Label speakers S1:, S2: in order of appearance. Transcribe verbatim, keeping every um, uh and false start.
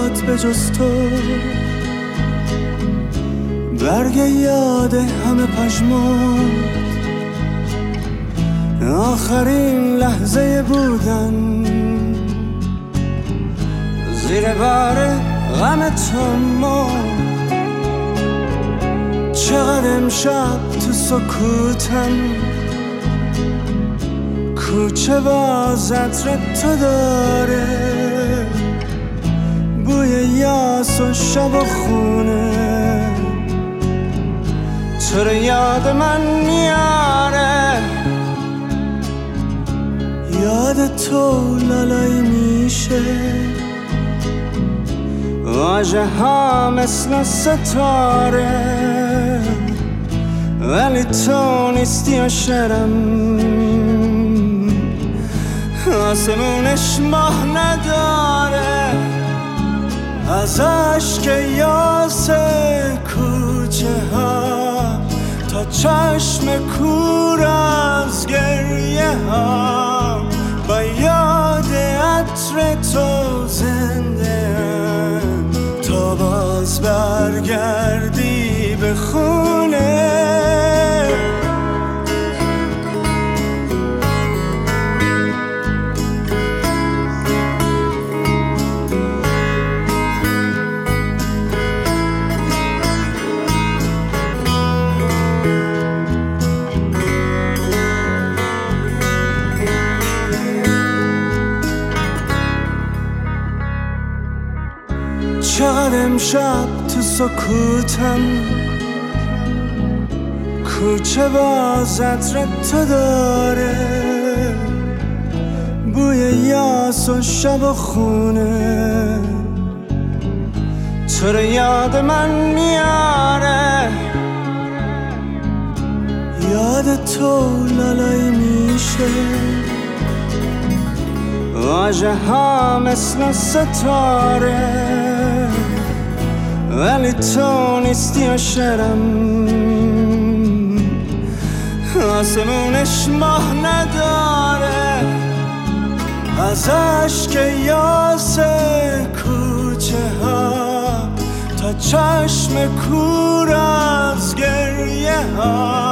S1: نمیاد به جز تو. برگ یاد همه پژمرد، آخرین لحظه بودن زیر بار غم تو مرد. چقدر امشب تو سکوتم، کوچه باز عطر تو داره، بوی یاس و شب و خونه، تو رو یاد من میاره. یاد تو لالایی میشه، واژه ها مثل ستاره، ولی تو نیستی و شرم، آسمونش ماه نداره. از عشق یاس کوچه ها تا چشم کور از گریه ها، با یاد عطر تو زنده ام تا باز برگردی به خونه. چقدر امشب تو سکوتم، کوچه باز عطر تو داره، بوی یاس و شب و خونه، تو رو یاد من میاره. یاد تو لالایی میشه، واژه ها مثل ستاره، ولی تو نیستی و شرم، آسمونش ماه نداره. از عشق یاس کوچه ها تا چشم کور از گریه ها،